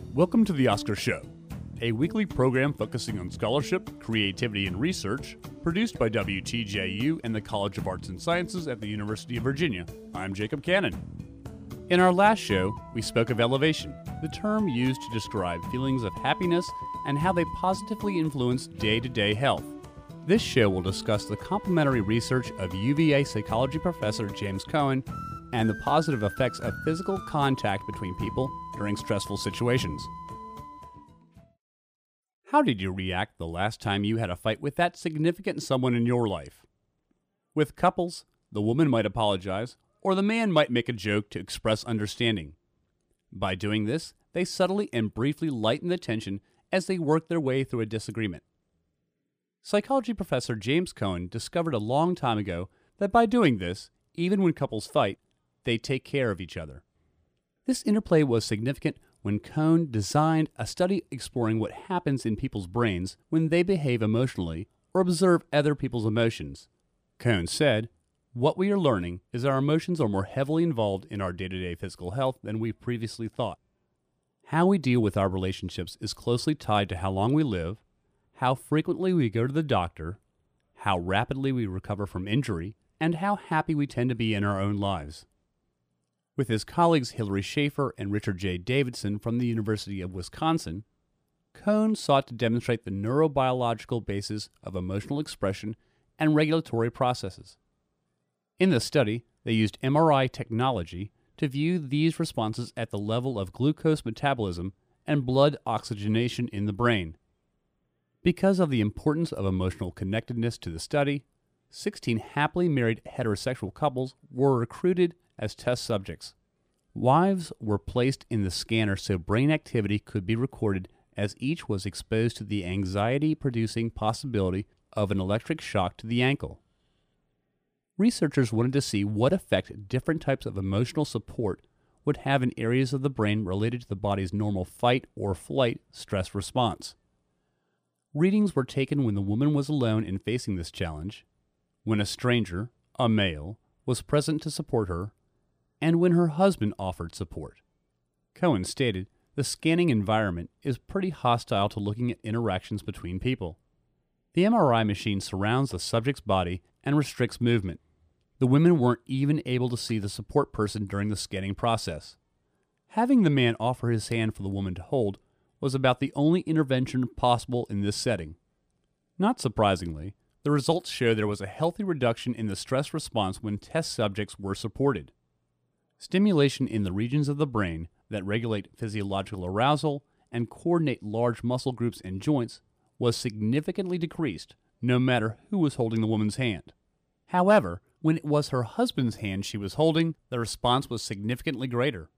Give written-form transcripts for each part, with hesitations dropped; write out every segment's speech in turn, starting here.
Welcome to The Oscar Show, a weekly program focusing on scholarship, creativity, and research, produced by WTJU and the College of Arts and Sciences at the University of Virginia. I'm Jacob Cannon. In our last show, we spoke of elevation, the term used to describe feelings of happiness and how they positively influence day-to-day health. This show will discuss the complementary research of UVA psychology professor James Cohen and the positive effects of physical contact between people during stressful situations. How did you react the last time you had a fight with that significant someone in your life? With couples, the woman might apologize, or the man might make a joke to express understanding. By doing this, they subtly and briefly lighten the tension as they work their way through a disagreement. Psychology professor James Cohen discovered a long time ago that by doing this, even when couples fight, they take care of each other. This interplay was significant when Cohen designed a study exploring what happens in people's brains when they behave emotionally or observe other people's emotions. Cohen said, "What we are learning is our emotions are more heavily involved in our day-to-day physical health than we previously thought. How we deal with our relationships is closely tied to how long we live, how frequently we go to the doctor, how rapidly we recover from injury, and how happy we tend to be in our own lives." With his colleagues Hilary Schaefer and Richard J. Davidson from the University of Wisconsin, Cohen sought to demonstrate the neurobiological basis of emotional expression and regulatory processes. In the study, they used MRI technology to view these responses at the level of glucose metabolism and blood oxygenation in the brain. Because of the importance of emotional connectedness to the study, 16 happily married heterosexual couples were recruited as test subjects. Wives were placed in the scanner so brain activity could be recorded as each was exposed to the anxiety-producing possibility of an electric shock to the ankle. Researchers wanted to see what effect different types of emotional support would have in areas of the brain related to the body's normal fight or flight stress response. Readings were taken when the woman was alone in facing this challenge, when a stranger, a male, was present to support her, and when her husband offered support. Cohen stated, "The scanning environment is pretty hostile to looking at interactions between people. The MRI machine surrounds the subject's body and restricts movement. The women weren't even able to see the support person during the scanning process. Having the man offer his hand for the woman to hold was about the only intervention possible in this setting." Not surprisingly, the results show there was a healthy reduction in the stress response when test subjects were supported. Stimulation in the regions of the brain that regulate physiological arousal and coordinate large muscle groups and joints was significantly decreased, no matter who was holding the woman's hand. However, when it was her husband's hand she was holding, the response was significantly greater.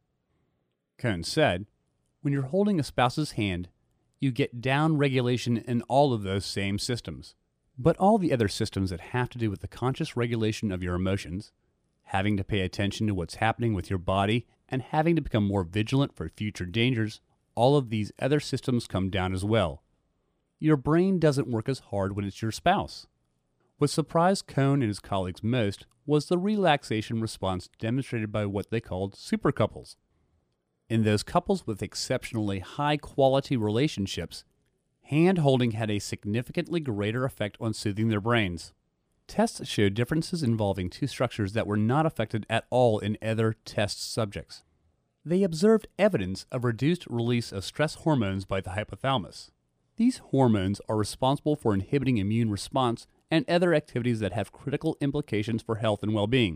Cohen said, "When you're holding a spouse's hand, you get down regulation in all of those same systems. But all the other systems that have to do with the conscious regulation of your emotions, having to pay attention to what's happening with your body, and having to become more vigilant for future dangers, all of these other systems come down as well. Your brain doesn't work as hard when it's your spouse." What surprised Cohen and his colleagues most was the relaxation response demonstrated by what they called supercouples. In those couples with exceptionally high-quality relationships, hand-holding had a significantly greater effect on soothing their brains. Tests showed differences involving two structures that were not affected at all in other test subjects. They observed evidence of reduced release of stress hormones by the hypothalamus. These hormones are responsible for inhibiting immune response and other activities that have critical implications for health and well-being.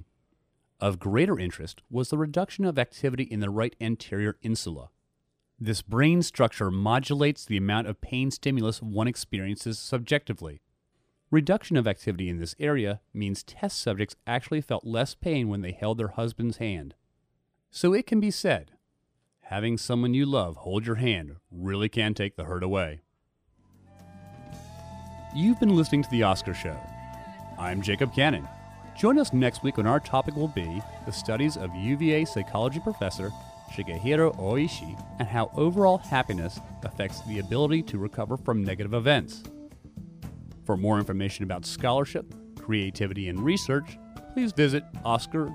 Of greater interest was the reduction of activity in the right anterior insula. This brain structure modulates the amount of pain stimulus one experiences subjectively. Reduction of activity in this area means test subjects actually felt less pain when they held their husband's hand. So it can be said, having someone you love hold your hand really can take the hurt away. You've been listening to The Oscar Show. I'm Jacob Cannon. Join us next week when our topic will be the studies of UVA psychology professor Shigehiro Oishi and how overall happiness affects the ability to recover from negative events. For more information about scholarship, creativity, and research, please visit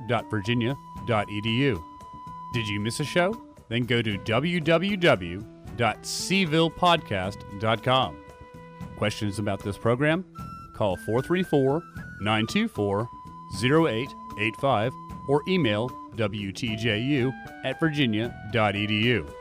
oscar.virginia.edu. Did you miss a show? Then go to www.oscar.edu www.cvillepodcast.com. Questions about this program? Call 434-924-0885 or email wtju@virginia.edu.